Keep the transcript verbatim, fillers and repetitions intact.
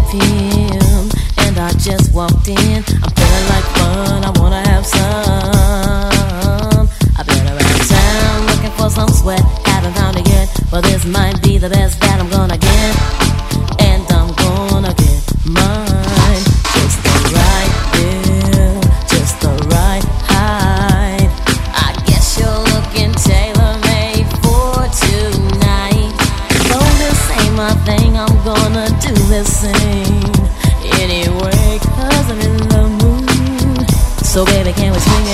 perfume, and I just walked in. I'm feeling like fun, I wanna have some. I've been around town looking for some sweat, haven't found it yet, but this might be the best that I'm gonna get, and I'm gonna get mine. Just the right bill, just the right height. I guess you're looking tailor-made for tonight. Though this ain't my thing, I'm gonna do this thing anyway, cause I'm in the mood. So baby, can we swing